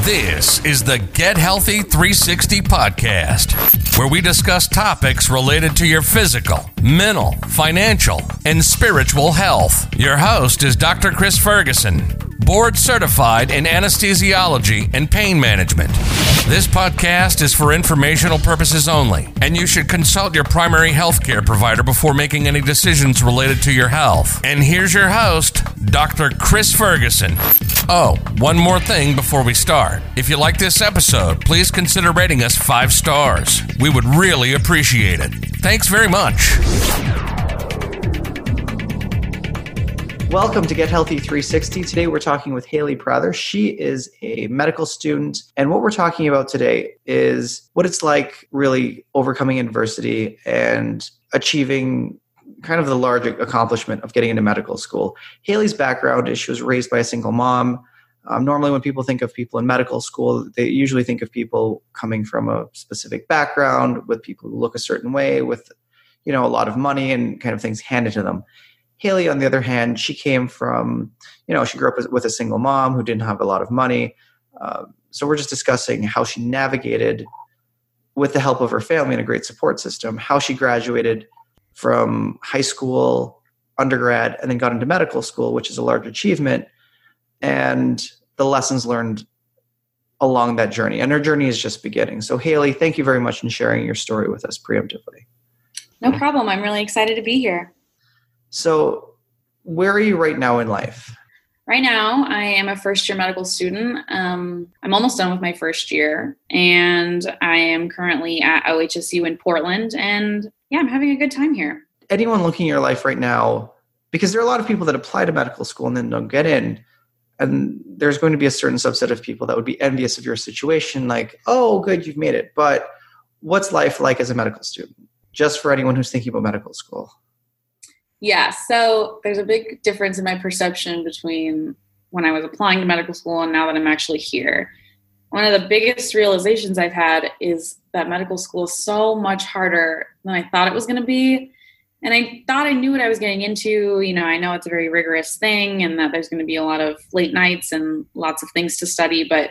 This is the Get Healthy 360 podcast, where we discuss topics related to your physical, mental, financial, and spiritual health. Your host is Dr. Chris Ferguson, board certified in anesthesiology and pain management. This podcast is for informational purposes only, and you should consult your primary healthcare provider before making any decisions related to your health. And here's your host, Dr. Chris Ferguson. Oh, one more thing before we start. If you like this episode, please consider rating us 5 stars. We would really appreciate it. Thanks very much. Welcome to Get Healthy 360. Today we're talking with Haley Prather. She is a medical student, and what we're talking about today is what it's like really overcoming adversity and achieving kind of the large accomplishment of getting into medical school. Haley's background is she was raised by a single mom. Normally when people think of people in medical school, they usually think of people coming from a specific background with people who look a certain way with, a lot of money and kind of things handed to them. Haley, on the other hand, she came from, she grew up with a single mom who didn't have a lot of money. So we're just discussing how she navigated, with the help of her family and a great support system, how she graduated from high school, undergrad, and then got into medical school, which is a large achievement, and the lessons learned along that journey. And her journey is just beginning. So Haley, thank you very much for sharing your story with us preemptively. No problem. I'm really excited to be here. So where are you right now in life? Right now, I am a first-year medical student. I'm almost done with my first year, and I am currently at OHSU in Portland, and I'm having a good time here. Anyone looking at your life right now, because there are a lot of people that apply to medical school and then don't get in, and there's going to be a certain subset of people that would be envious of your situation, like, oh, good, you've made it. But what's life like as a medical student, just for anyone who's thinking about medical school? Yeah, so there's a big difference in my perception between when I was applying to medical school and now that I'm actually here. One of the biggest realizations I've had is that medical school is so much harder than I thought it was going to be. And I thought I knew what I was getting into. I know it's a very rigorous thing and that there's going to be a lot of late nights and lots of things to study, but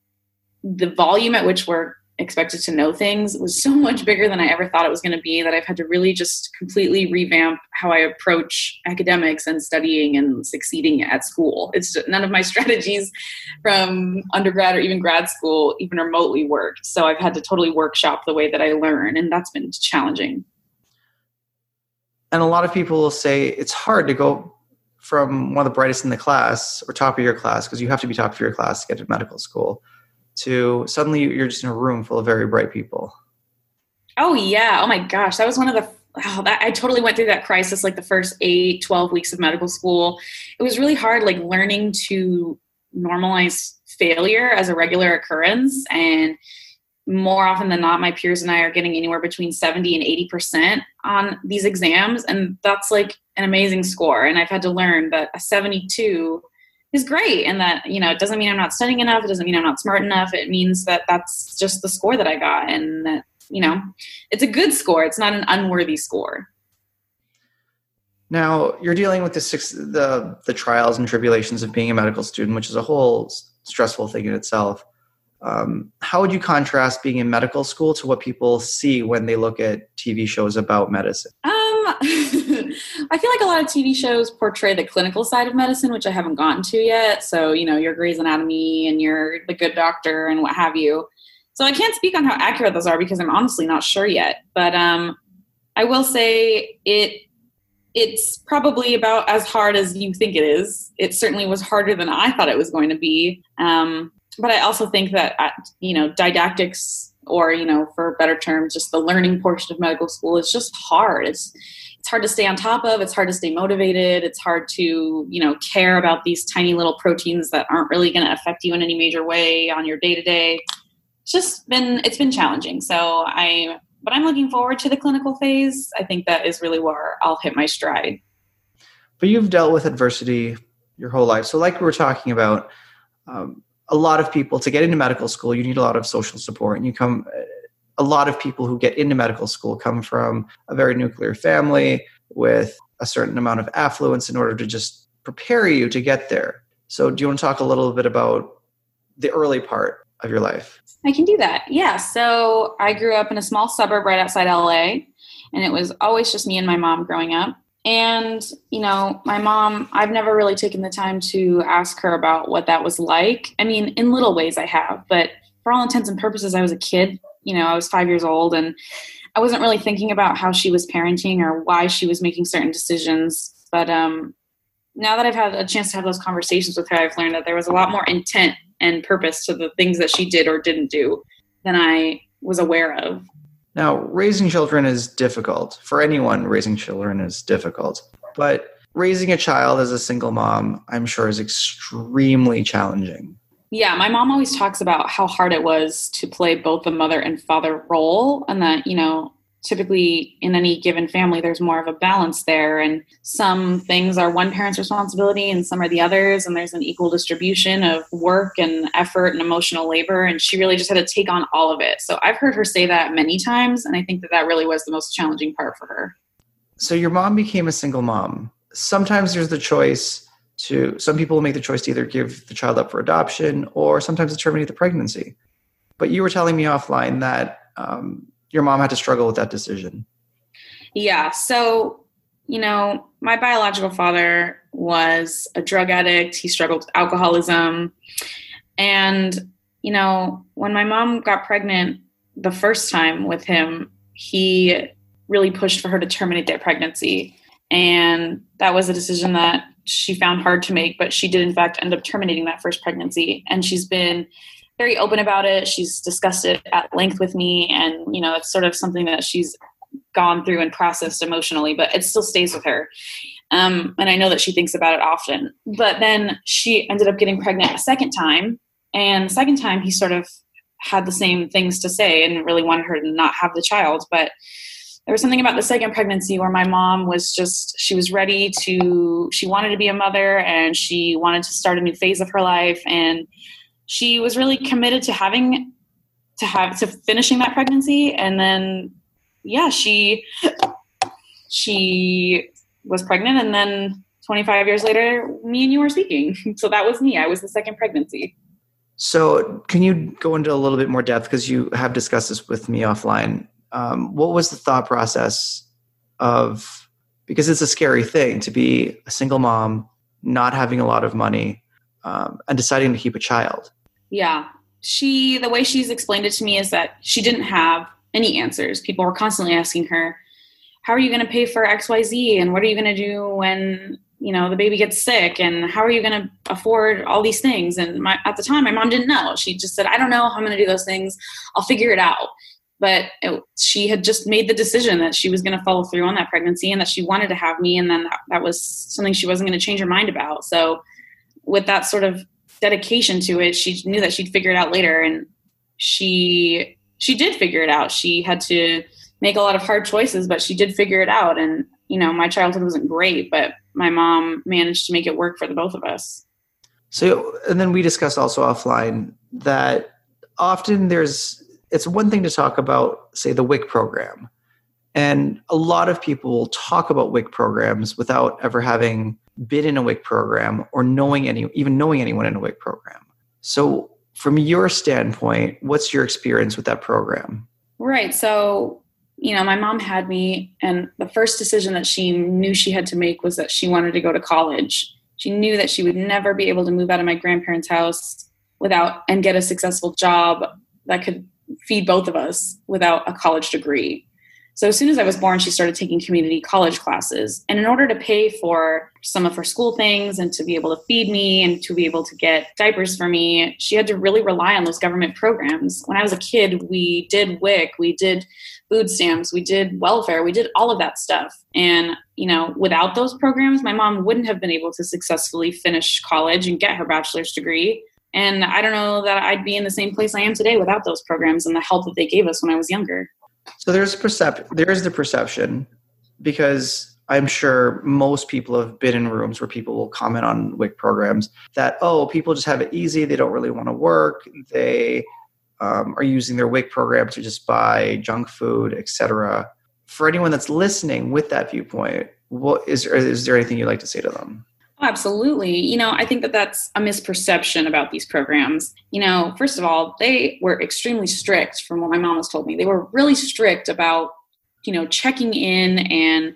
the volume at which we're expected to know things was so much bigger than I ever thought it was going to be that I've had to really just completely revamp how I approach academics and studying and succeeding at school. It's none of my strategies from undergrad or even grad school even remotely worked. So I've had to totally workshop the way that I learn, and that's been challenging. And a lot of people will say it's hard to go from one of the brightest in the class or top of your class, because you have to be top of your class to get to medical school, to suddenly you're just in a room full of very bright people. Oh, yeah. Oh, my gosh. That was one of the I totally went through that crisis like the first 8-12 weeks of medical school. It was really hard, like learning to normalize failure as a regular occurrence. And more often than not, my peers and I are getting anywhere between 70 and 80% on these exams. And that's like an amazing score. And I've had to learn that a 72 is great. And that, it doesn't mean I'm not studying enough. It doesn't mean I'm not smart enough. It means that that's just the score that I got. And that, it's a good score. It's not an unworthy score. Now you're dealing with the trials and tribulations of being a medical student, which is a whole stressful thing in itself. How would you contrast being in medical school to what people see when they look at TV shows about medicine? I feel like a lot of TV shows portray the clinical side of medicine, which I haven't gotten to yet. So, your Grey's Anatomy and your The Good Doctor and what have you. So I can't speak on how accurate those are because I'm honestly not sure yet. But I will say it's probably about as hard as you think it is. It certainly was harder than I thought it was going to be. But I also think that, didactics or, for better terms, just the learning portion of medical school is just hard. It's hard to stay on top of. It's hard to stay motivated. It's hard to, care about these tiny little proteins that aren't really going to affect you in any major way on your day-to-day. It's been challenging. But I'm looking forward to the clinical phase. I think that is really where I'll hit my stride. But you've dealt with adversity your whole life. So like we were talking about, a lot of people, to get into medical school, you need a lot of social support. And a lot of people who get into medical school come from a very nuclear family with a certain amount of affluence in order to just prepare you to get there. So do you want to talk a little bit about the early part of your life. I can do that. Yeah. So I grew up in a small suburb right outside LA, and it was always just me and my mom growing up. And, my mom, I've never really taken the time to ask her about what that was like. I mean, in little ways I have, but for all intents and purposes, I was a kid. I was 5 years old, and I wasn't really thinking about how she was parenting or why she was making certain decisions. But now that I've had a chance to have those conversations with her, I've learned that there was a lot more intent and purpose to the things that she did or didn't do than I was aware of. Now, raising children is difficult. For anyone, raising children is difficult. But raising a child as a single mom, I'm sure, is extremely challenging. Yeah, my mom always talks about how hard it was to play both the mother and father role, and that, typically in any given family, there's more of a balance there. And some things are one parent's responsibility and some are the others. And there's an equal distribution of work and effort and emotional labor. And she really just had to take on all of it. So I've heard her say that many times. And I think that really was the most challenging part for her. So your mom became a single mom. Sometimes there's the choice some people will make the choice to either give the child up for adoption or sometimes to terminate the pregnancy. But you were telling me offline that, your mom had to struggle with that decision. Yeah. So, my biological father was a drug addict. He struggled with alcoholism. And, when my mom got pregnant the first time with him, he really pushed for her to terminate that pregnancy. And that was a decision that she found hard to make, but she did in fact end up terminating that first pregnancy. And she's been very open about it. She's discussed it at length with me. And, it's sort of something that she's gone through and processed emotionally, but it still stays with her. And I know that she thinks about it often. But then she ended up getting pregnant a second time. And the second time he sort of had the same things to say and really wanted her to not have the child. But there was something about the second pregnancy where my mom she was ready she wanted to be a mother and she wanted to start a new phase of her life. And she was really committed to finishing that pregnancy. And then, she was pregnant. And then 25 years later, me and you were speaking. So that was me. I was the second pregnancy. So can you go into a little bit more depth? Because you have discussed this with me offline. What was the thought process because it's a scary thing to be a single mom, not having a lot of money, and deciding to keep a child? Yeah. The way she's explained it to me is that she didn't have any answers. People were constantly asking her, how are you going to pay for XYZ? And what are you going to do when, the baby gets sick? And how are you going to afford all these things? And at the time, my mom didn't know. She just said, I don't know how I'm going to do those things. I'll figure it out. But she had just made the decision that she was going to follow through on that pregnancy and that she wanted to have me. And then that was something she wasn't going to change her mind about. So with that sort of dedication to it, she knew that she'd figure it out later. And she did figure it out. She had to make a lot of hard choices, but she did figure it out. And, my childhood wasn't great, but my mom managed to make it work for the both of us. So, and then we discussed also offline that often it's one thing to talk about, say, the WIC program. And a lot of people will talk about WIC programs without ever having been in a WIC program or knowing anyone in a WIC program. So from your standpoint, what's your experience with that program? Right. So, my mom had me, and the first decision that she knew she had to make was that she wanted to go to college. She knew that she would never be able to move out of my grandparents' house and get a successful job that could feed both of us without a college degree. So as soon as I was born, she started taking community college classes. And in order to pay for some of her school things and to be able to feed me and to be able to get diapers for me, she had to really rely on those government programs. When I was a kid, we did WIC, we did food stamps, we did welfare, we did all of that stuff. And, without those programs, my mom wouldn't have been able to successfully finish college and get her bachelor's degree. And I don't know that I'd be in the same place I am today without those programs and the help that they gave us when I was younger. So there is the perception, because I'm sure most people have been in rooms where people will comment on WIC programs that, people just have it easy. They don't really want to work. They are using their WIC program to just buy junk food, etc. For anyone that's listening with that viewpoint, is there anything you'd like to say to them? Oh, absolutely. I think that that's a misperception about these programs. First of all, they were extremely strict from what my mom has told me. They were really strict about, checking in and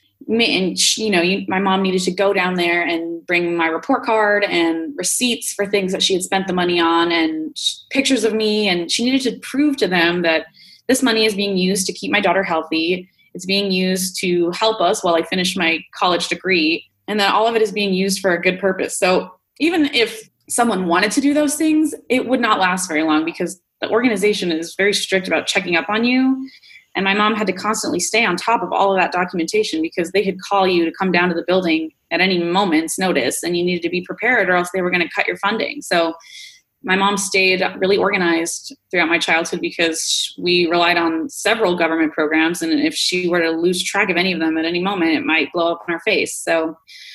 my mom needed to go down there and bring my report card and receipts for things that she had spent the money on and pictures of me. And she needed to prove to them that this money is being used to keep my daughter healthy. It's being used to help us while I finish my college degree. And that all of it is being used for a good purpose. So even if someone wanted to do those things, it would not last very long because the organization is very strict about checking up on you. And my mom had to constantly stay on top of all of that documentation because they could call you to come down to the building at any moment's notice and you needed to be prepared or else they were going to cut your funding. So my mom stayed really organized throughout my childhood because we relied on several government programs. And if she were to lose track of any of them at any moment, it might blow up in her face. So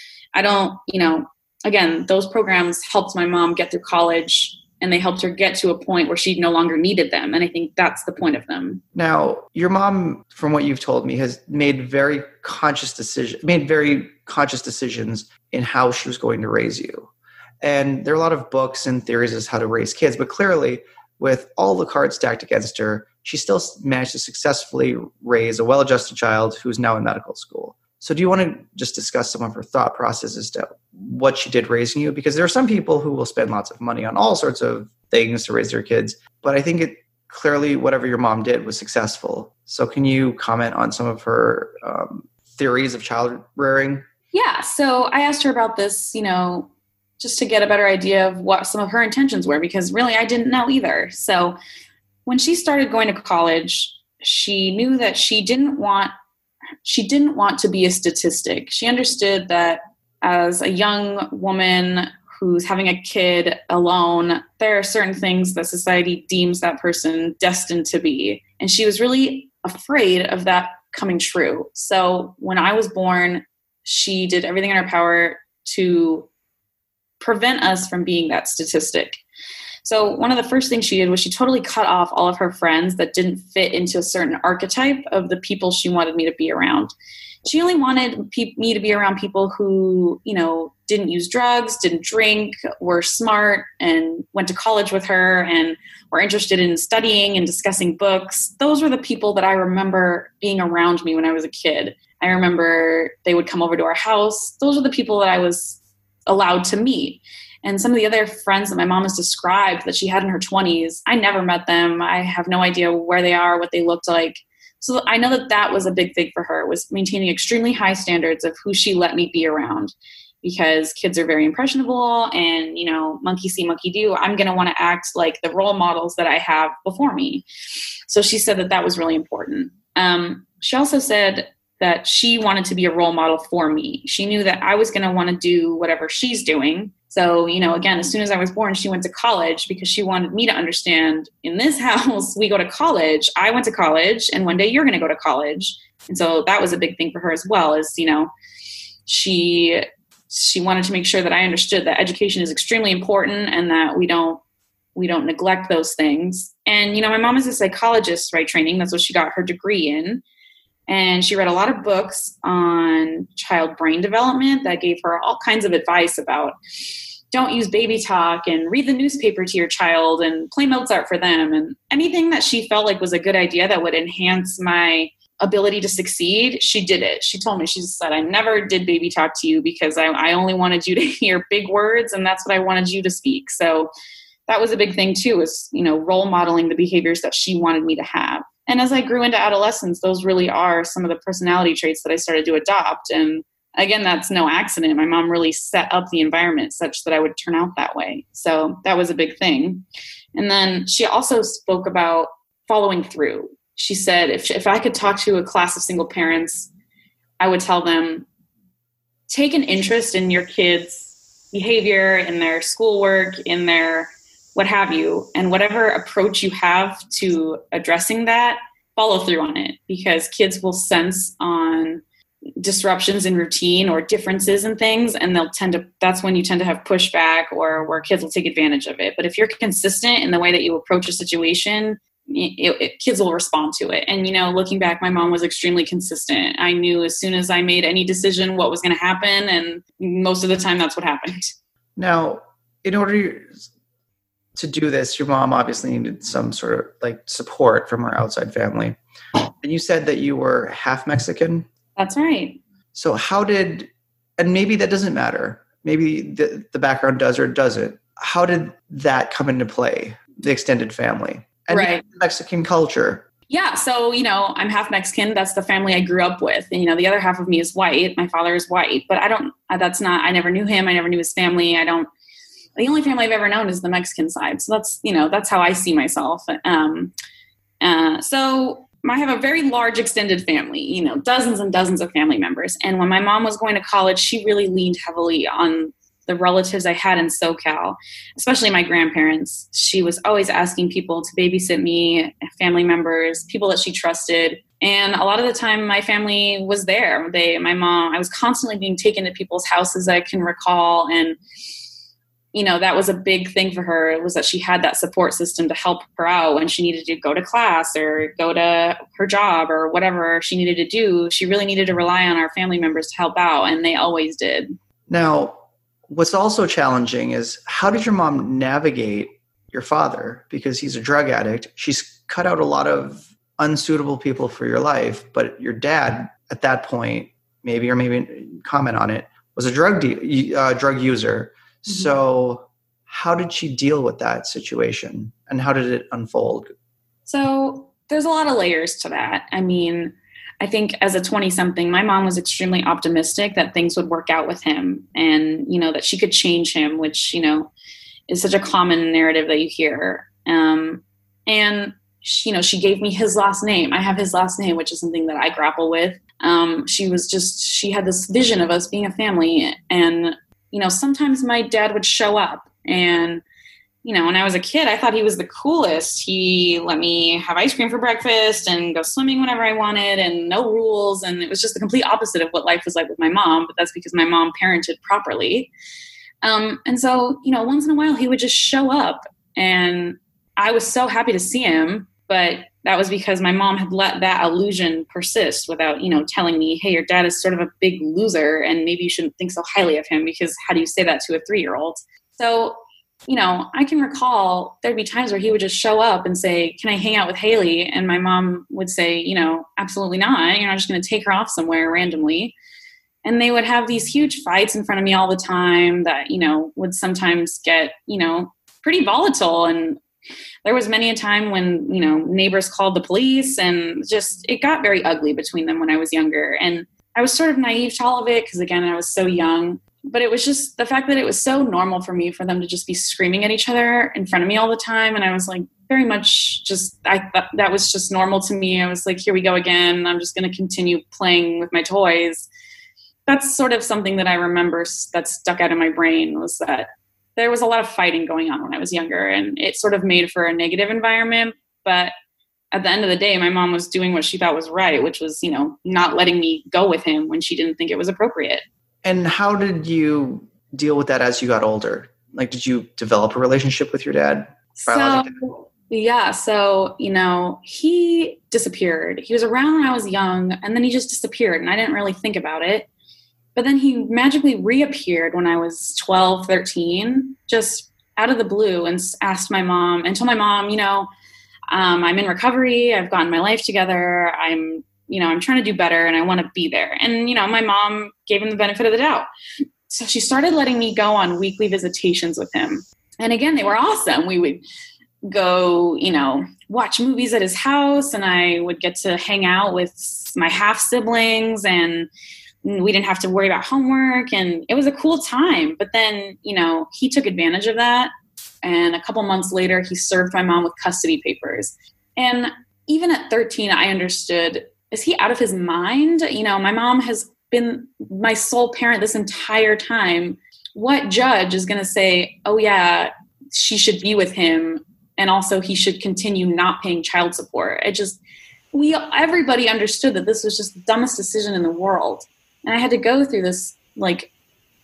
again, those programs helped my mom get through college and they helped her get to a point where she no longer needed them. And I think that's the point of them. Now, your mom, from what you've told me, has made very conscious decisions in how she was going to raise you. And there are a lot of books and theories as how to raise kids, but clearly with all the cards stacked against her, she still managed to successfully raise a well-adjusted child who's now in medical school. So do you want to just discuss some of her thought processes as to what she did raising you? Because there are some people who will spend lots of money on all sorts of things to raise their kids, but I think clearly whatever your mom did was successful. So can you comment on some of her theories of child rearing? Yeah, so I asked her about this, just to get a better idea of what some of her intentions were, because really I didn't know either. So when she started going to college, she knew that she didn't want to be a statistic. She understood that as a young woman who's having a kid alone, there are certain things that society deems that person destined to be. And she was really afraid of that coming true. So when I was born, she did everything in her power to prevent us from being that statistic. So one of the first things she did was she totally cut off all of her friends that didn't fit into a certain archetype of the people she wanted me to be around. She only wanted me to be around people who, didn't use drugs, didn't drink, were smart, and went to college with her and were interested in studying and discussing books. Those were the people that I remember being around me when I was a kid. I remember they would come over to our house. Those were the people that I was allowed to meet. And some of the other friends that my mom has described that she had in her 20s, I never met them. I have no idea where they are, what they looked like. So I know that that was a big thing for her, was maintaining extremely high standards of who she let me be around, because kids are very impressionable and, monkey see, monkey do. I'm going to want to act like the role models that I have before me. So she said that that was really important. She also said that she wanted to be a role model for me. She knew that I was going to want to do whatever she's doing. So, again, as soon as I was born, she went to college because she wanted me to understand, in this house, we go to college. I went to college, and one day you're going to go to college. And so that was a big thing for her as well, is, she wanted to make sure that I understood that education is extremely important and that we don't neglect those things. And, my mom is a psychologist by training. That's what she got her degree in. And she read a lot of books on child brain development that gave her all kinds of advice about don't use baby talk and read the newspaper to your child and play Mozart for them. And anything that she felt like was a good idea that would enhance my ability to succeed, she did it. She told me, she said, I never did baby talk to you because I only wanted you to hear big words and that's what I wanted you to speak. So that was a big thing too, is, role modeling the behaviors that she wanted me to have. And as I grew into adolescence, those really are some of the personality traits that I started to adopt. And again, that's no accident. My mom really set up the environment such that I would turn out that way. So that was a big thing. And then she also spoke about following through. She said, if I could talk to a class of single parents, I would tell them, take an interest in your kids' behavior, in their schoolwork, in their what have you, and whatever approach you have to addressing that, follow through on it, because kids will sense on disruptions in routine or differences in things, and that's when you tend to have pushback or where kids will take advantage of it. But if you're consistent in the way that you approach a situation, kids will respond to it. And, looking back, my mom was extremely consistent. I knew as soon as I made any decision what was going to happen. And most of the time that's what happened. Now, in order to do this, your mom obviously needed some sort of like support from her outside family. And you said that you were half Mexican. That's right. So and maybe that doesn't matter. Maybe the background does or doesn't. How did that come into play, the extended family? And right. Mexican culture. Yeah. So, I'm half Mexican. That's the family I grew up with. And, the other half of me is white. My father is white, but I never knew him. I never knew his family. The only family I've ever known is the Mexican side. So that's how I see myself. So I have a very large extended family, dozens and dozens of family members. And when my mom was going to college, she really leaned heavily on the relatives I had in SoCal, especially my grandparents. She was always asking people to babysit me, family members, people that she trusted. And a lot of the time my family was there. I was constantly being taken to people's houses I can recall. And, that was a big thing for her. It was that she had that support system to help her out when she needed to go to class or go to her job or whatever she needed to do. She really needed to rely on our family members to help out. And they always did. Now, what's also challenging is, how did your mom navigate your father? Because he's a drug addict. She's cut out a lot of unsuitable people for your life, but your dad at that point, maybe comment on it, was a drug user. Mm-hmm. So how did she deal with that situation and how did it unfold? So there's a lot of layers to that. I think as a 20-something, my mom was extremely optimistic that things would work out with him and, that she could change him, which, is such a common narrative that you hear. And, she gave me his last name. I have his last name, which is something that I grapple with. She had this vision of us being a family. And, sometimes my dad would show up and, when I was a kid, I thought he was the coolest. He let me have ice cream for breakfast and go swimming whenever I wanted and no rules. And it was just the complete opposite of what life was like with my mom. But that's because my mom parented properly. And so, once in a while he would just show up and I was so happy to see him. But that was because my mom had let that illusion persist without, telling me, hey, your dad is sort of a big loser and maybe you shouldn't think so highly of him, because how do you say that to a 3-year-old? So, I can recall there'd be times where he would just show up and say, can I hang out with Haley? And my mom would say, absolutely not. You're not just going to take her off somewhere randomly. And they would have these huge fights in front of me all the time that, would sometimes get, pretty volatile. And there was many a time when, neighbors called the police and just, it got very ugly between them when I was younger. And I was sort of naive to all of it because, again, I was so young. But it was just the fact that it was so normal for me for them to just be screaming at each other in front of me all the time. And I was like, very much just, I thought that was just normal to me. I was like, here we go again. I'm just going to continue playing with my toys. That's sort of something that I remember that stuck out in my brain, was that there was a lot of fighting going on when I was younger, and it sort of made for a negative environment. But at the end of the day, my mom was doing what she thought was right, which was, not letting me go with him when she didn't think it was appropriate. And how did you deal with that as you got older? Like, did you develop a relationship with your dad? So, he disappeared. He was around when I was young, and then he just disappeared, and I didn't really think about it. But then he magically reappeared when I was 12, 13, just out of the blue, and asked my mom, and told my mom, I'm in recovery. I've gotten my life together. I'm trying to do better and I want to be there. And, my mom gave him the benefit of the doubt. So she started letting me go on weekly visitations with him. And again, they were awesome. We would go, watch movies at his house, and I would get to hang out with my half siblings, and we didn't have to worry about homework, and it was a cool time. But then, he took advantage of that. And a couple months later, he served my mom with custody papers. And even at 13, I understood, is he out of his mind? My mom has been my sole parent this entire time. What judge is going to say, oh yeah, she should be with him, and also he should continue not paying child support? Everybody understood that this was just the dumbest decision in the world. And I had to go through this,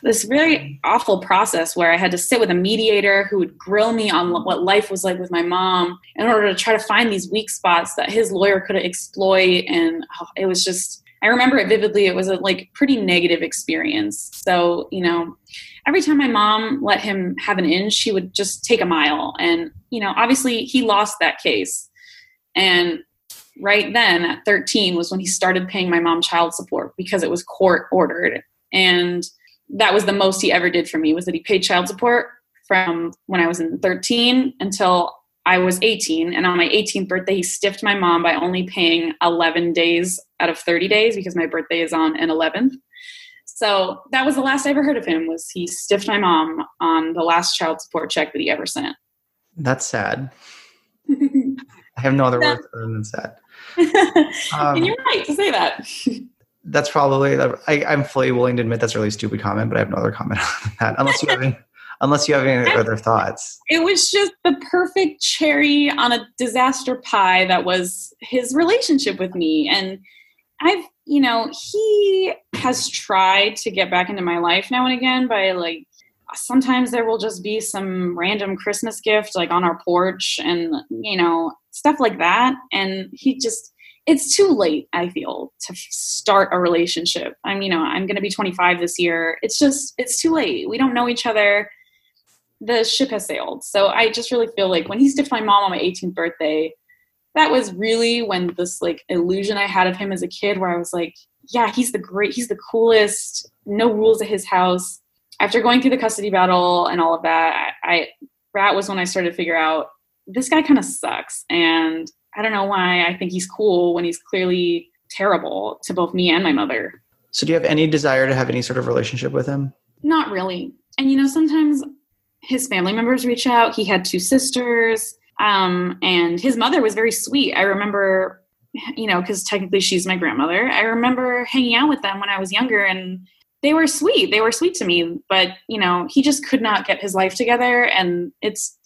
this very awful process where I had to sit with a mediator who would grill me on what life was like with my mom in order to try to find these weak spots that his lawyer could exploit. And it was just, I remember it vividly. It was a pretty negative experience. So, every time my mom let him have an inch, she would just take a mile. And, obviously he lost that case. And right then at 13 was when he started paying my mom child support because it was court ordered. And that was the most he ever did for me, was that he paid child support from when I was in 13 until I was 18. And on my 18th birthday, he stiffed my mom by only paying 11 days out of 30 days because my birthday is on an 11th. So that was the last I ever heard of him, was he stiffed my mom on the last child support check that he ever sent. That's sad. I have no other words other than sad. And you're right to say that. That's probably, I'm fully willing to admit that's a really stupid comment, but I have no other comment on that. Unless you have any other thoughts. It was just the perfect cherry on a disaster pie that was his relationship with me. And he has tried to get back into my life now and again by sometimes there will just be some random Christmas gift on our porch and, stuff like that. And it's too late, I feel, to start a relationship. I'm going to be 25 this year. It's too late. We don't know each other. The ship has sailed. So I just really feel like when he stiffed my mom on my 18th birthday, that was really when this illusion I had of him as a kid, where I was like, yeah, he's the coolest, no rules at his house. After going through the custody battle and all of that, that was when I started to figure out this guy kind of sucks. And I don't know why I think he's cool when he's clearly terrible to both me and my mother. So do you have any desire to have any sort of relationship with him? Not really. And, sometimes his family members reach out. He had 2 sisters, and his mother was very sweet. I remember, because technically she's my grandmother. I remember hanging out with them when I was younger, and they were sweet. They were sweet to me, but, he just could not get his life together. And it's,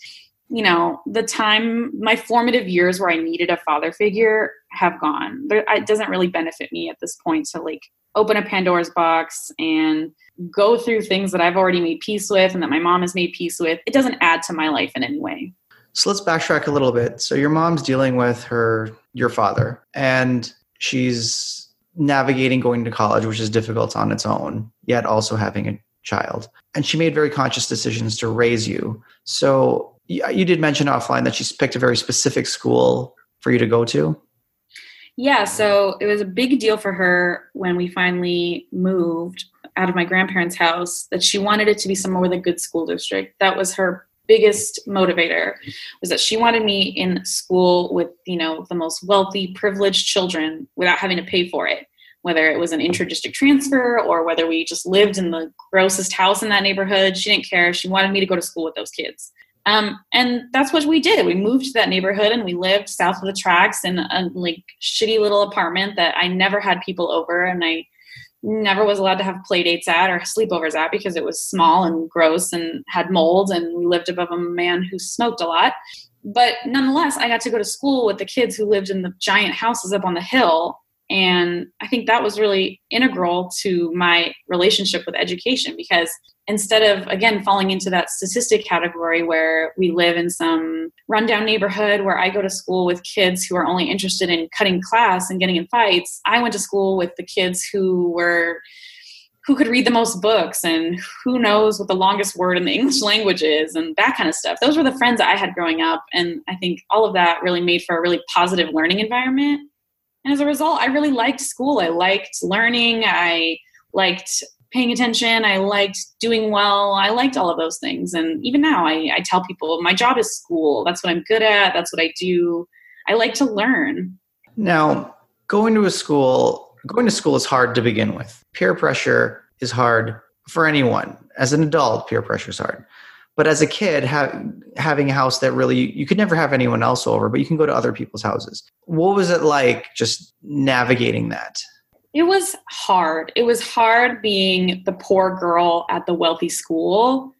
the time, my formative years where I needed a father figure have gone. It doesn't really benefit me at this point to open a Pandora's box and go through things that I've already made peace with and that my mom has made peace with. It doesn't add to my life in any way. So let's backtrack a little bit. So your mom's dealing with your father, and she's navigating going to college, which is difficult on its own, yet also having a child. And she made very conscious decisions to raise you. So you did mention offline that she's picked a very specific school for you to go to. Yeah, so it was a big deal for her when we finally moved out of my grandparents' house that she wanted it to be somewhere with a good school district. That was her biggest motivator, was that she wanted me in school with, the most wealthy, privileged children without having to pay for it, whether it was an inter-district transfer or whether we just lived in the grossest house in that neighborhood. She didn't care. She wanted me to go to school with those kids. And that's what we did. We moved to that neighborhood and we lived south of the tracks in a shitty little apartment that I never had people over, and I never was allowed to have play dates at or sleepovers at because it was small and gross and had mold, and we lived above a man who smoked a lot. But nonetheless, I got to go to school with the kids who lived in the giant houses up on the hill. And I think that was really integral to my relationship with education, because instead of, again, falling into that statistic category where we live in some rundown neighborhood where I go to school with kids who are only interested in cutting class and getting in fights, I went to school with the kids who could read the most books and who knows what the longest word in the English language is and that kind of stuff. Those were the friends that I had growing up. And I think all of that really made for a really positive learning environment. And as a result, I really liked school. I liked learning. I liked paying attention. I liked doing well. I liked all of those things. And even now, I tell people my job is school. That's what I'm good at. That's what I do. I like to learn. Now, going to school is hard to begin with. Peer pressure is hard for anyone. As an adult, peer pressure is hard. But as a kid, having a house that really, you could never have anyone else over, but you can go to other people's houses. What was it like just navigating that? It was hard. It was hard being the poor girl at the wealthy school.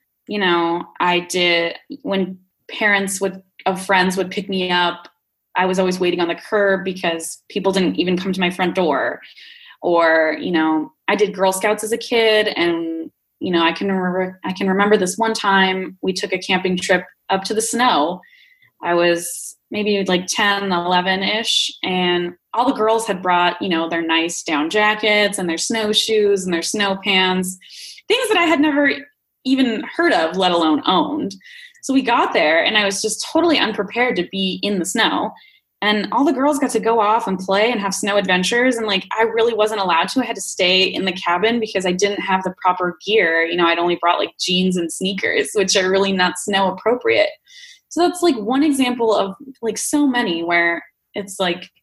When parents of friends would pick me up, I was always waiting on the curb because people didn't even come to my front door. Or, I did Girl Scouts as a kid, and I can remember this one time we took a camping trip up to the snow. I was maybe like 10, 11-ish, and all the girls had brought, their nice down jackets and their snowshoes and their snow pants, things that I had never even heard of, let alone owned. So we got there and I was just totally unprepared to be in the snow. And all the girls got to go off and play and have snow adventures. And I really wasn't allowed to. I had to stay in the cabin because I didn't have the proper gear. I'd only brought jeans and sneakers, which are really not snow appropriate. So that's one example of so many where it's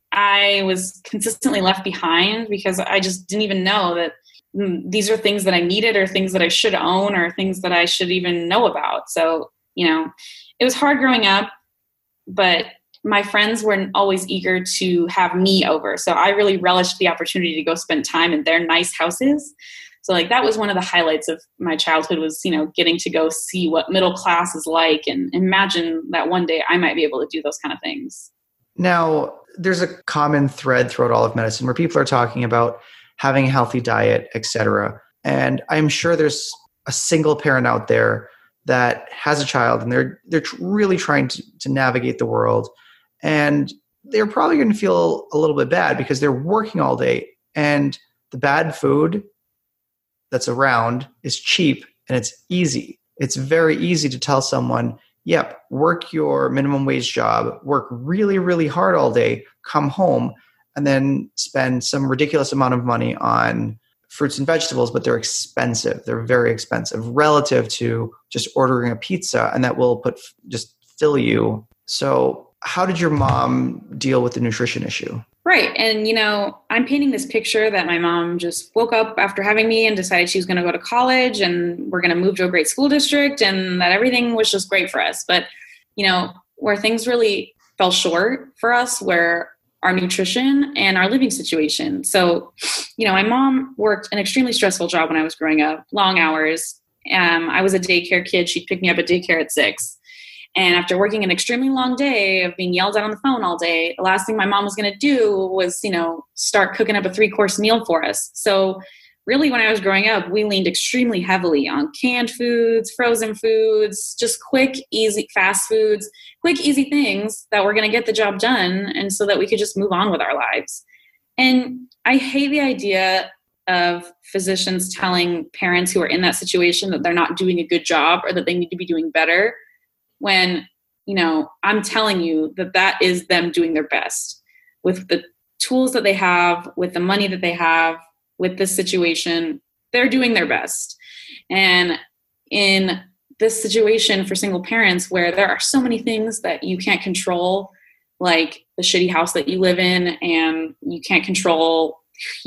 I was consistently left behind because I just didn't even know that these are things that I needed or things that I should own or things that I should even know about. So, it was hard growing up, but my friends were always eager to have me over. So I really relished the opportunity to go spend time in their nice houses. So that was one of the highlights of my childhood was, getting to go see what middle class is like and imagine that one day I might be able to do those kind of things. Now, there's a common thread throughout all of medicine where people are talking about having a healthy diet, etc. And I'm sure there's a single parent out there that has a child and they're really trying to navigate the world. And they're probably going to feel a little bit bad because they're working all day and the bad food that's around is cheap and it's easy. It's very easy to tell someone, yep, work your minimum wage job, work really, really hard all day, come home, and then spend some ridiculous amount of money on fruits and vegetables, but they're expensive. They're very expensive relative to just ordering a pizza, and that will just fill you. So how did your mom deal with the nutrition issue? Right. And, I'm painting this picture that my mom just woke up after having me and decided she was going to go to college and we're going to move to a great school district and that everything was just great for us. But, where things really fell short for us were our nutrition and our living situation. So, my mom worked an extremely stressful job when I was growing up, long hours. I was a daycare kid. She'd pick me up at daycare at 6. And after working an extremely long day of being yelled at on the phone all day, the last thing my mom was going to do was, start cooking up a 3-course meal for us. So really when I was growing up, we leaned extremely heavily on canned foods, frozen foods, just quick, easy, fast foods, quick, easy things that were going to get the job done. And so that we could just move on with our lives. And I hate the idea of physicians telling parents who are in that situation that they're not doing a good job or that they need to be doing better. When, I'm telling you that is them doing their best with the tools that they have, with the money that they have, with this situation, they're doing their best. And in this situation for single parents where there are so many things that you can't control, like the shitty house that you live in, and you can't control,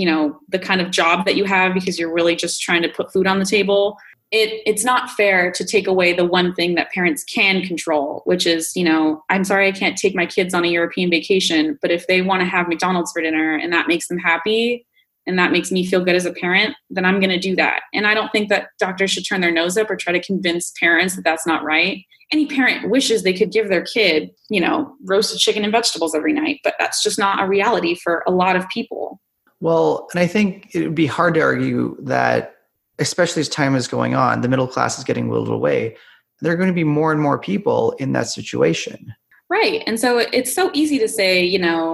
the kind of job that you have because you're really just trying to put food on the table. It's not fair to take away the one thing that parents can control, which is, I'm sorry I can't take my kids on a European vacation, but if they want to have McDonald's for dinner and that makes them happy and that makes me feel good as a parent, then I'm going to do that. And I don't think that doctors should turn their nose up or try to convince parents that that's not right. Any parent wishes they could give their kid, roasted chicken and vegetables every night, but that's just not a reality for a lot of people. Well, and I think it would be hard to argue that, especially as time is going on, the middle class is getting whittled away. There are going to be more and more people in that situation. Right. And so it's so easy to say,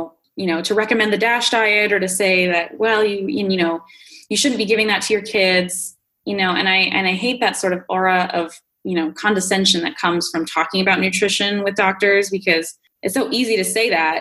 to recommend the DASH diet or to say that, well, you shouldn't be giving that to your kids, and I hate that sort of aura of, condescension that comes from talking about nutrition with doctors, because it's so easy to say that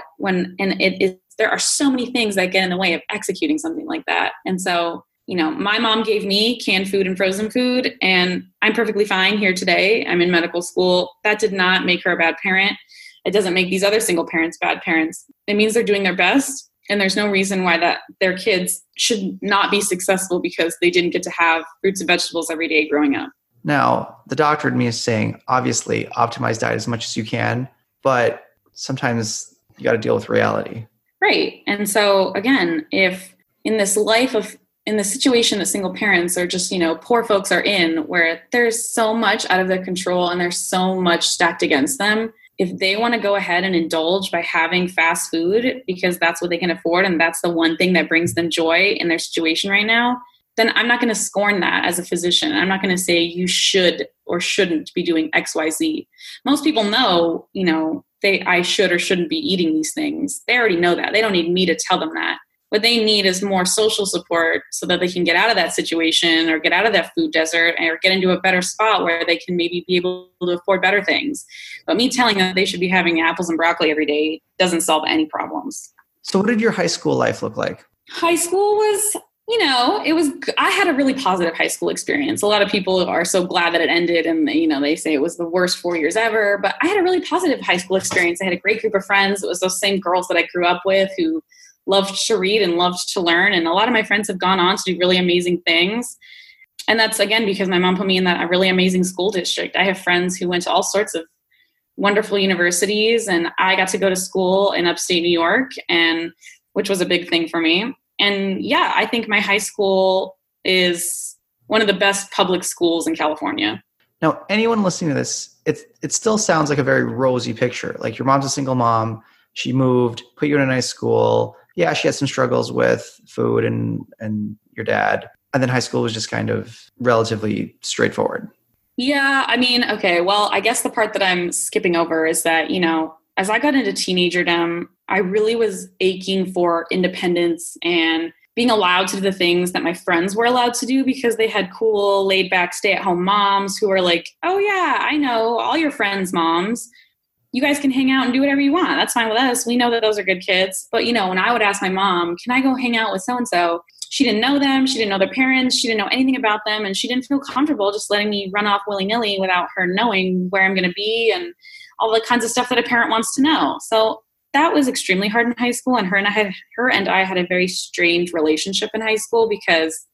there are so many things that get in the way of executing something like that. And so, my mom gave me canned food and frozen food, and I'm perfectly fine here today. I'm in medical school. That did not make her a bad parent. It doesn't make these other single parents bad parents. It means they're doing their best, and there's no reason why their kids should not be successful because they didn't get to have fruits and vegetables every day growing up. Now, the doctor in me is saying, obviously, optimize diet as much as you can, but sometimes you got to deal with reality. Right. And so, again, if in this situation that single parents are just, poor folks are in, where there's so much out of their control and there's so much stacked against them, if they want to go ahead and indulge by having fast food because that's what they can afford and that's the one thing that brings them joy in their situation right now, then I'm not going to scorn that as a physician. I'm not going to say you should or shouldn't be doing X, Y, Z. Most people know, I should or shouldn't be eating these things. They already know that. They don't need me to tell them that. What they need is more social support so that they can get out of that situation or get out of that food desert or get into a better spot where they can maybe be able to afford better things. But me telling them they should be having apples and broccoli every day doesn't solve any problems. So what did your high school life look like? High school was, I had a really positive high school experience. A lot of people are so glad that it ended and, they say it was the worst 4 years ever, but I had a really positive high school experience. I had a great group of friends. It was those same girls that I grew up with who loved to read and loved to learn. And a lot of my friends have gone on to do really amazing things. And that's, again, because my mom put me in a really amazing school district. I have friends who went to all sorts of wonderful universities, and I got to go to school in upstate New York, which was a big thing for me. And yeah, I think my high school is one of the best public schools in California. Now, anyone listening to this, it still sounds like a very rosy picture. Like your mom's a single mom. She moved, put you in a nice school. Yeah, she had some struggles with food and your dad. And then high school was just kind of relatively straightforward. Yeah, okay. Well, I guess the part that I'm skipping over is that, as I got into teenagerdom, I really was aching for independence and being allowed to do the things that my friends were allowed to do because they had cool, laid back, stay-at-home moms who were like, oh yeah, I know all your friends' moms. You guys can hang out and do whatever you want. That's fine with us. We know that those are good kids. But, when I would ask my mom, can I go hang out with so-and-so? She didn't know them. She didn't know their parents. She didn't know anything about them. And she didn't feel comfortable just letting me run off willy-nilly without her knowing where I'm going to be and all the kinds of stuff that a parent wants to know. So that was extremely hard in high school. And her and I had a very strange relationship in high school because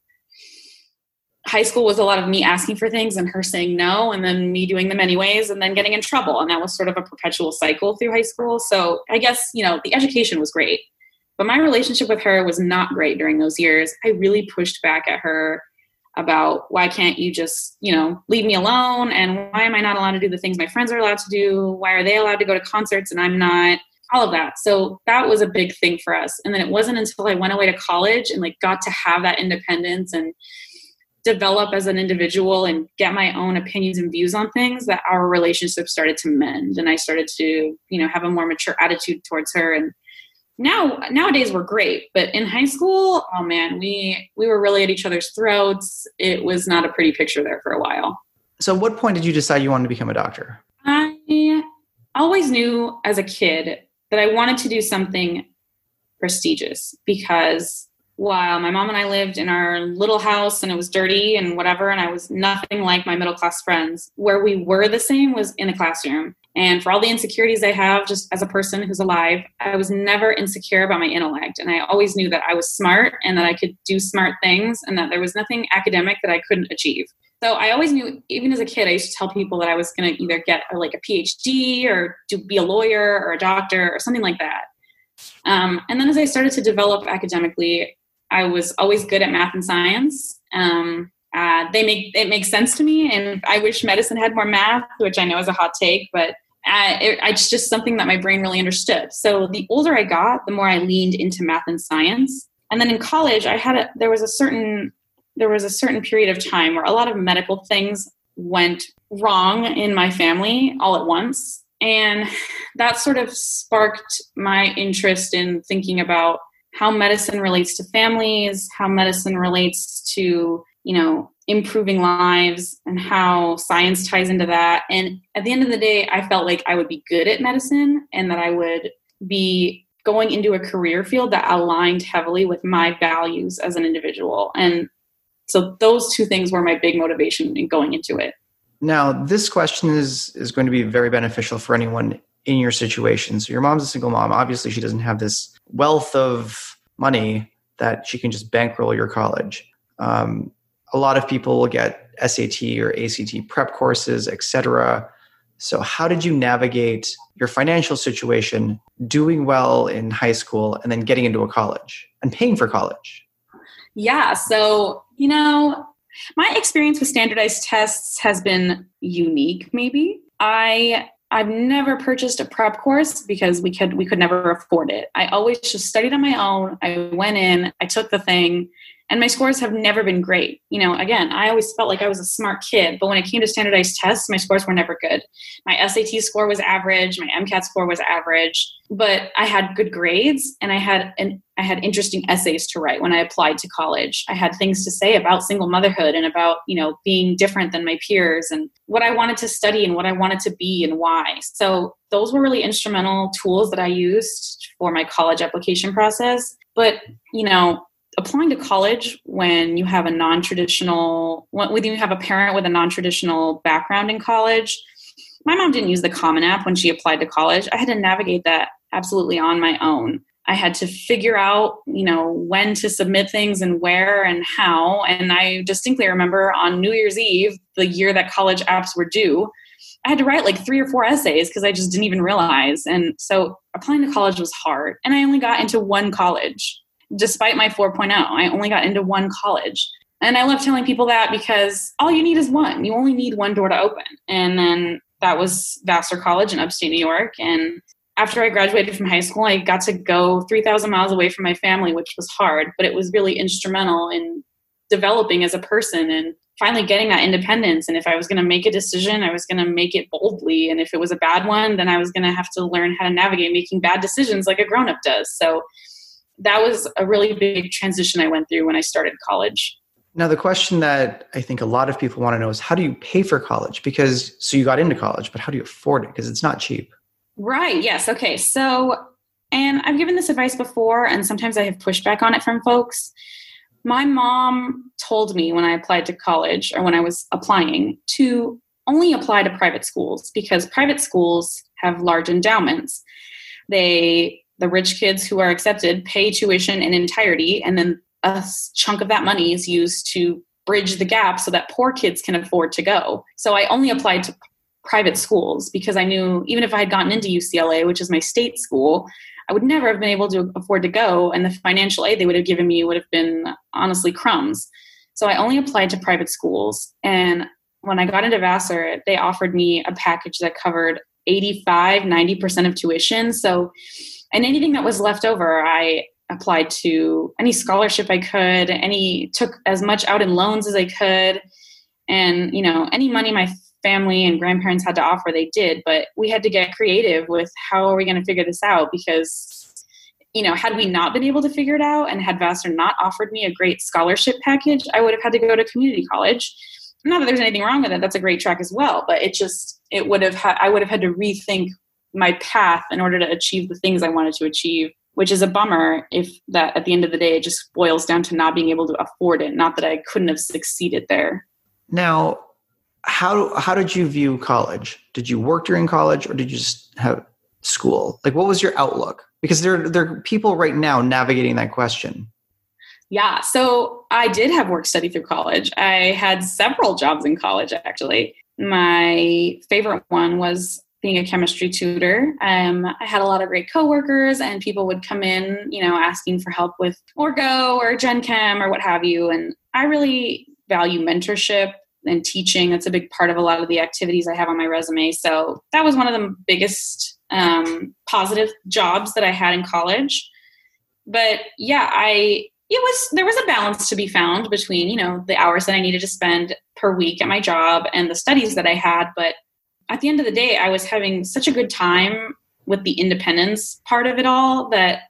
high school was a lot of me asking for things and her saying no, and then me doing them anyways, and then getting in trouble. And that was sort of a perpetual cycle through high school. So I guess, the education was great, but my relationship with her was not great during those years. I really pushed back at her about why can't you just, leave me alone? And why am I not allowed to do the things my friends are allowed to do? Why are they allowed to go to concerts and I'm not? All of that. So that was a big thing for us. And then it wasn't until I went away to college and got to have that independence and develop as an individual and get my own opinions and views on things that our relationship started to mend. And I started to, have a more mature attitude towards her. And nowadays we're great, but in high school, oh man, we were really at each other's throats. It was not a pretty picture there for a while. So at what point did you decide you wanted to become a doctor? I always knew as a kid that I wanted to do something prestigious because while my mom and I lived in our little house and it was dirty and whatever, and I was nothing like my middle class friends, where we were the same was in the classroom. And for all the insecurities I have just as a person who's alive, I was never insecure about my intellect. And I always knew that I was smart and that I could do smart things and that there was nothing academic that I couldn't achieve. So I always knew, even as a kid, I used to tell people that I was going to either get a PhD or be a lawyer or a doctor or something like that. And then as I started to develop academically, I was always good at math and science. It makes sense to me. And I wish medicine had more math, which I know is a hot take, but it's just something that my brain really understood. So the older I got, the more I leaned into math and science. And then in college, there was a certain period of time where a lot of medical things went wrong in my family all at once. And that sort of sparked my interest in thinking about how medicine relates to families, how medicine relates to, improving lives and how science ties into that. And at the end of the day, I felt like I would be good at medicine and that I would be going into a career field that aligned heavily with my values as an individual. And so those two things were my big motivation in going into it. Now, this question is going to be very beneficial for anyone in your situation. So your mom's a single mom. Obviously, she doesn't have this wealth of money that she can just bankroll your college. A lot of people will get SAT or ACT prep courses, etc. So how did you navigate your financial situation, doing well in high school, and then getting into a college and paying for college? Yeah. So, my experience with standardized tests has been unique, maybe. I've never purchased a prep course because we could never afford it. I always just studied on my own. I went in, I took the thing, And my scores have never been great. You know, again, I always felt like I was a smart kid, but when it came to standardized tests, my scores were never good. My SAT score was average. My MCAT score was average, but I had good grades, and I had interesting essays to write when I applied to college. I had things to say about single motherhood and about, you know, being different than my peers and what I wanted to study and what I wanted to be and why. So those were really instrumental tools that I used for my college application process. But, you know, applying to college when you have a when you have a parent with a non-traditional background in college, my mom didn't use the Common App when she applied to college. I had to navigate that absolutely on my own. I had to figure out, you know, when to submit things and where and how. And I distinctly remember on New Year's Eve, the year that college apps were due, I had to write like 3 or 4 essays because I just didn't even realize. And so applying to college was hard. And I only got into one college. Despite my 4.0, I only got into one college. And I love telling people that because all you need is one. You only need one door to open. And then that was Vassar College in upstate New York. And after I graduated from high school, I got to go 3,000 miles away from my family, which was hard, but it was really instrumental in developing as a person and finally getting that independence. And if I was going to make a decision, I was going to make it boldly. And if it was a bad one, then I was going to have to learn how to navigate making bad decisions like a grown-up does. So that was a really big transition I went through when I started college. Now, the question that I think a lot of people want to know is, how do you pay for college? So you got into college, but how do you afford it? Because it's not cheap. Right. Yes. Okay. So, and I've given this advice before, and sometimes I have pushback on it from folks. My mom told me when I applied to college, or when I was applying, to only apply to private schools because private schools have large endowments. The rich kids who are accepted pay tuition in entirety, and then a chunk of that money is used to bridge the gap so that poor kids can afford to go. So I only applied to private schools because I knew even if I had gotten into UCLA, which is my state school, I would never have been able to afford to go, and the financial aid they would have given me would have been honestly crumbs. So I only applied to private schools. And when I got into Vassar, they offered me a package that covered 85-90% of tuition. So, and anything that was left over, I applied to any scholarship I could, took as much out in loans as I could. And, you know, any money my family and grandparents had to offer, they did. But we had to get creative with how are we going to figure this out? Because, you know, had we not been able to figure it out and had Vassar not offered me a great scholarship package, I would have had to go to community college. Not that there's anything wrong with it. That's a great track as well. But I would have had to rethink my path in order to achieve the things I wanted to achieve, which is a bummer if that at the end of the day, it just boils down to not being able to afford it. Not that I couldn't have succeeded there. Now, how did you view college? Did you work during college, or did you just have school? Like, what was your outlook? Because there are people right now navigating that question. Yeah. So I did have work study through college. I had several jobs in college, actually. My favorite one was being a chemistry tutor. I had a lot of great coworkers, and people would come in, you know, asking for help with Orgo or Gen Chem or what have you. And I really value mentorship and teaching. That's a big part of a lot of the activities I have on my resume. So that was one of the biggest positive jobs that I had in college. But yeah, there was a balance to be found between, you know, the hours that I needed to spend per week at my job and the studies that I had. But at the end of the day, I was having such a good time with the independence part of it all that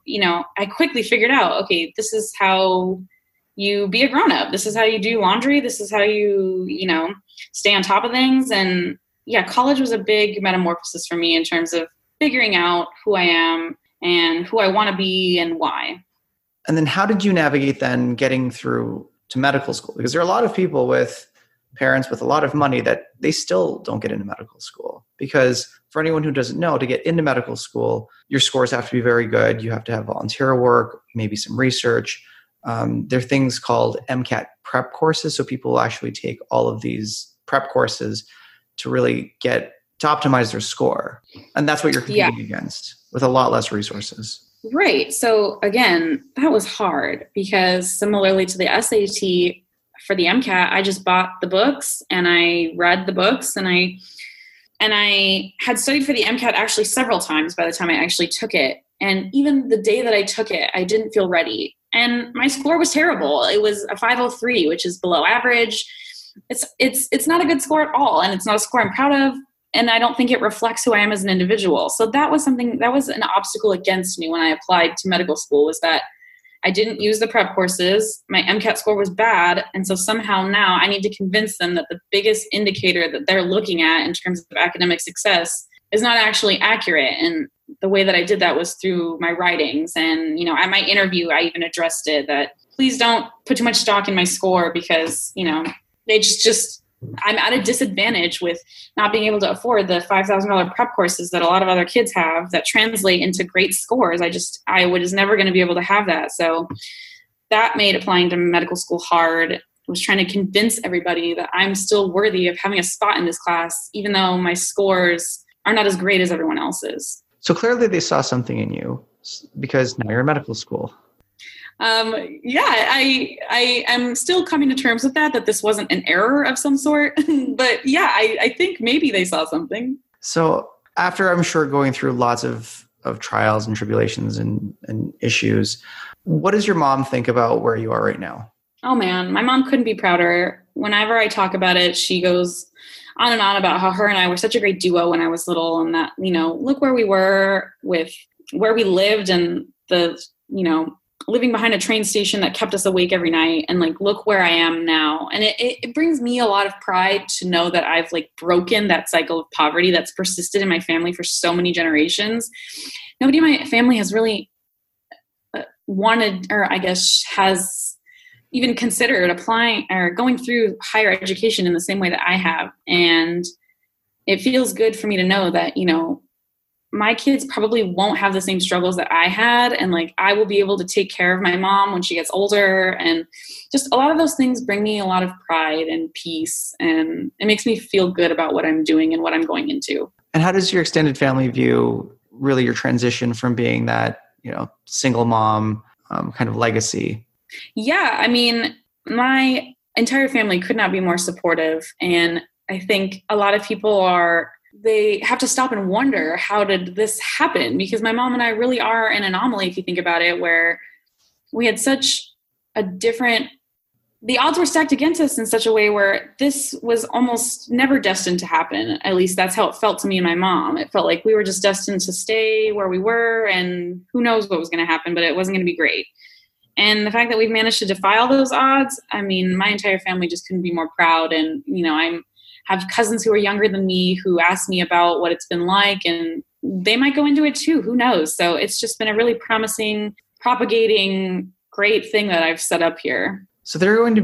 I quickly figured out, okay, this is how you be a grown-up. This is how you do laundry. This is how you, you know, stay on top of things. And yeah, college was a big metamorphosis for me in terms of figuring out who I am and who I want to be and why. And then how did you navigate then getting through to medical school? Because there are a lot of people with parents with a lot of money that they still don't get into medical school. Because for anyone who doesn't know, to get into medical school, your scores have to be very good. You have to have volunteer work, maybe some research. There are things called MCAT prep courses. So people will actually take all of these prep courses to really to optimize their score. And that's what you're competing against with a lot less resources. Right. So again, that was hard because similarly to the SAT, for the MCAT, I just bought the books and I read the books and I had studied for the MCAT actually several times by the time I actually took it. And even the day that I took it, I didn't feel ready. And my score was terrible. It was a 503, which is below average. It's not a good score at all. And it's not a score I'm proud of. And I don't think it reflects who I am as an individual. So that was an obstacle against me when I applied to medical school, was that I didn't use the prep courses. My MCAT score was bad. And so somehow now I need to convince them that the biggest indicator that they're looking at in terms of academic success is not actually accurate. And the way that I did that was through my writings. And, at my interview, I even addressed it, that please don't put too much stock in my score because, they just I'm at a disadvantage with not being able to afford the $5,000 prep courses that a lot of other kids have that translate into great scores. I was never going to be able to have that. So that made applying to medical school hard. I was trying to convince everybody that I'm still worthy of having a spot in this class, even though my scores are not as great as everyone else's. So clearly they saw something in you because now you're in medical school. I am still coming to terms with that this wasn't an error of some sort. But yeah, I think maybe they saw something. So after, I'm sure, going through lots of trials and tribulations and issues, what does your mom think about where you are right now? Oh man, my mom couldn't be prouder. Whenever I talk about it, she goes on and on about how her and I were such a great duo when I was little, and that, look where we were with where we lived and the, living behind a train station that kept us awake every night, and look where I am now. And it brings me a lot of pride to know that I've broken that cycle of poverty that's persisted in my family for so many generations. Nobody in my family has really wanted, or I guess has even considered applying or going through higher education in the same way that I have. And it feels good for me to know that, my kids probably won't have the same struggles that I had. And I will be able to take care of my mom when she gets older. And just a lot of those things bring me a lot of pride and peace. And it makes me feel good about what I'm doing and what I'm going into. And how does your extended family view really your transition from being that, single mom kind of legacy? Yeah. I mean, my entire family could not be more supportive. And I think a lot of people they have to stop and wonder, how did this happen? Because my mom and I really are an anomaly, if you think about it, where we had such a different, the odds were stacked against us in such a way where this was almost never destined to happen. At least that's how it felt to me and my mom. It felt like we were just destined to stay where we were, and who knows what was going to happen, but it wasn't going to be great. And the fact that we've managed to defy all those odds, I mean, my entire family just couldn't be more proud. And, I have cousins who are younger than me who ask me about what it's been like, and they might go into it too. Who knows? So it's just been a really promising, propagating, great thing that I've set up here. So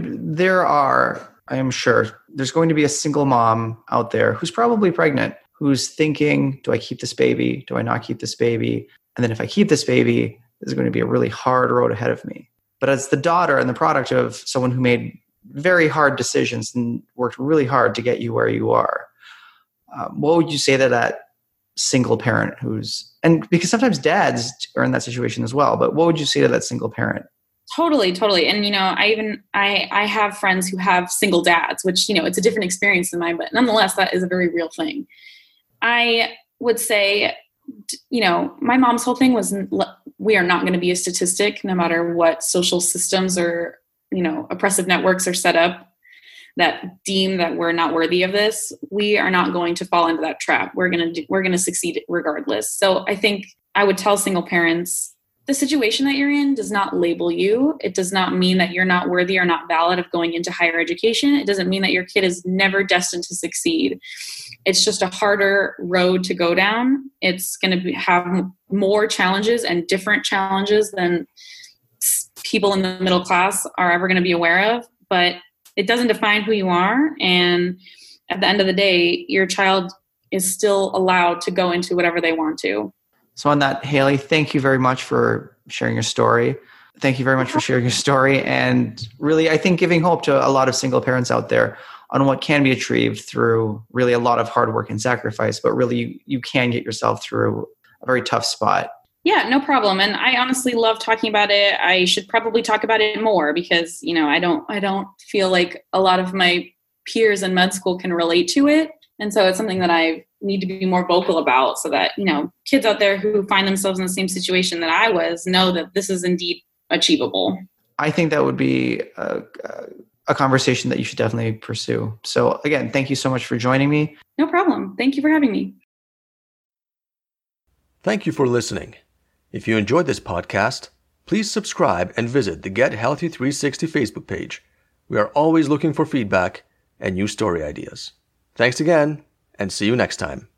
I am sure there's going to be a single mom out there who's probably pregnant, who's thinking, do I keep this baby? Do I not keep this baby? And then if I keep this baby, there's going to be a really hard road ahead of me. But as the daughter and the product of someone who made very hard decisions and worked really hard to get you where you are, what would you say to that single parent and because sometimes dads are in that situation as well, but what would you say to that single parent? Totally. And, I have friends who have single dads, which, it's a different experience than mine, but nonetheless, that is a very real thing. I would say, my mom's whole thing was, we are not going to be a statistic, no matter what social systems or, oppressive networks are set up that deem that we're not worthy of this. We are not going to fall into that trap. We're going to succeed regardless. So I think I would tell single parents, the situation that you're in does not label you. It does not mean that you're not worthy or not valid of going into higher education. It doesn't mean that your kid is never destined to succeed. It's just a harder road to go down. It's going to have more challenges and different challenges than people in the middle class are ever going to be aware of, but it doesn't define who you are. And at the end of the day, your child is still allowed to go into whatever they want to. So on that, Haley, thank you very much for sharing your story. Thank you very much for sharing your story. And really, I think giving hope to a lot of single parents out there on what can be achieved through really a lot of hard work and sacrifice, but really you can get yourself through a very tough spot. Yeah, no problem. And I honestly love talking about it. I should probably talk about it more because, I don't feel like a lot of my peers in med school can relate to it. And so it's something that I need to be more vocal about so that, kids out there who find themselves in the same situation that I was know that this is indeed achievable. I think that would be a conversation that you should definitely pursue. So again, thank you so much for joining me. No problem. Thank you for having me. Thank you for listening. If you enjoyed this podcast, please subscribe and visit the Get Healthy 360 Facebook page. We are always looking for feedback and new story ideas. Thanks again, and see you next time.